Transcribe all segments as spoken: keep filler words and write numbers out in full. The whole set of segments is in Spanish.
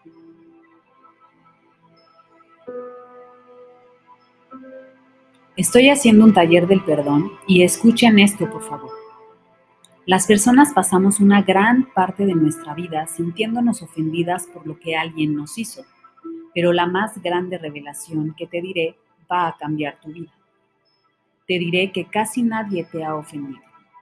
Estoy haciendo un taller del perdón y escuchen esto, por favor. Las personas pasamos una gran parte de nuestra vida sintiéndonos ofendidas por lo que alguien nos hizo, pero la más grande revelación que te diré va a cambiar tu vida. Te diré que casi nadie te ha ofendido.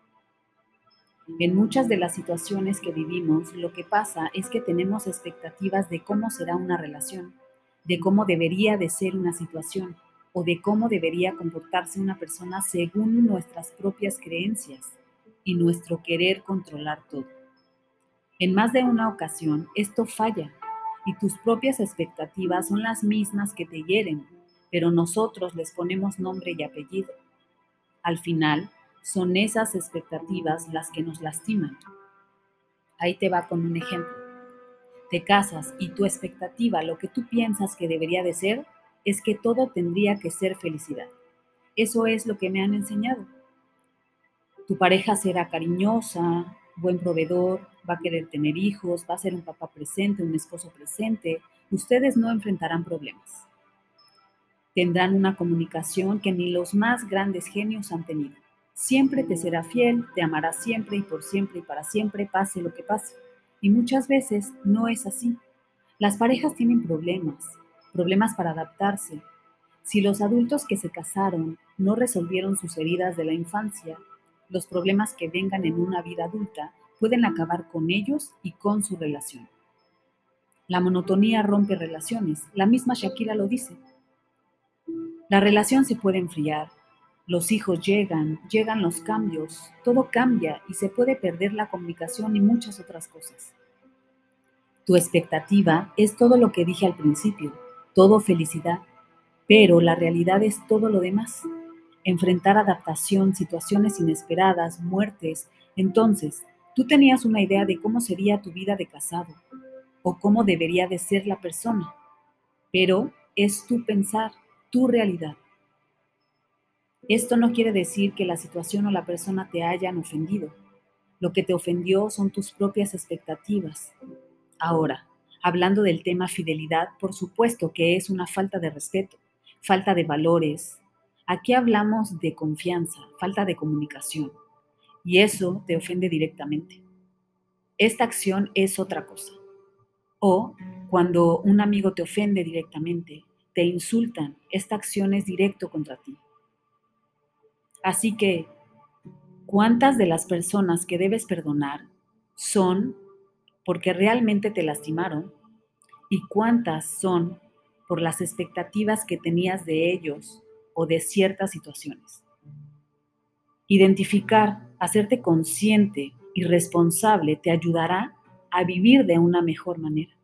En muchas de las situaciones que vivimos, lo que pasa es que tenemos expectativas de cómo será una relación, de cómo debería de ser una situación o de cómo debería comportarse una persona según nuestras propias creencias y nuestro querer controlar todo. En más de una ocasión, esto falla y tus propias expectativas son las mismas que te hieren, pero nosotros les ponemos nombre y apellido. Al final, son esas expectativas las que nos lastiman. Ahí te va con un ejemplo. Te casas y tu expectativa, lo que tú piensas que debería de ser, es que todo tendría que ser felicidad. Eso es lo que me han enseñado. Tu pareja será cariñosa, buen proveedor, va a querer tener hijos, va a ser un papá presente, un esposo presente. Ustedes no enfrentarán problemas. Tendrán una comunicación que ni los más grandes genios han tenido. Siempre te será fiel, te amará siempre y por siempre y para siempre, pase lo que pase. Y muchas veces no es así. Las parejas tienen problemas, problemas para adaptarse. Si los adultos que se casaron no resolvieron sus heridas de la infancia, los problemas que vengan en una vida adulta pueden acabar con ellos y con su relación. La monotonía rompe relaciones, la misma Shakira lo dice. La relación se puede enfriar, los hijos llegan, llegan los cambios, todo cambia y se puede perder la comunicación y muchas otras cosas. Tu expectativa es todo lo que dije al principio, todo felicidad, pero la realidad es todo lo demás. Enfrentar adaptación, situaciones inesperadas, muertes. Entonces, tú tenías una idea de cómo sería tu vida de casado o cómo debería de ser la persona, pero es tu pensar, tu realidad. Esto no quiere decir que la situación o la persona te hayan ofendido. Lo que te ofendió son tus propias expectativas. Ahora, hablando del tema fidelidad, por supuesto que es una falta de respeto, falta de valores. Aquí hablamos de confianza, falta de comunicación, y eso te ofende directamente. Esta acción es otra cosa. O cuando un amigo te ofende directamente, te insultan, esta acción es directo contra ti. Así que, ¿cuántas de las personas que debes perdonar son porque realmente te lastimaron? ¿Y cuántas son por las expectativas que tenías de ellos o de ciertas situaciones? Identificar, hacerte consciente y responsable te ayudará a vivir de una mejor manera.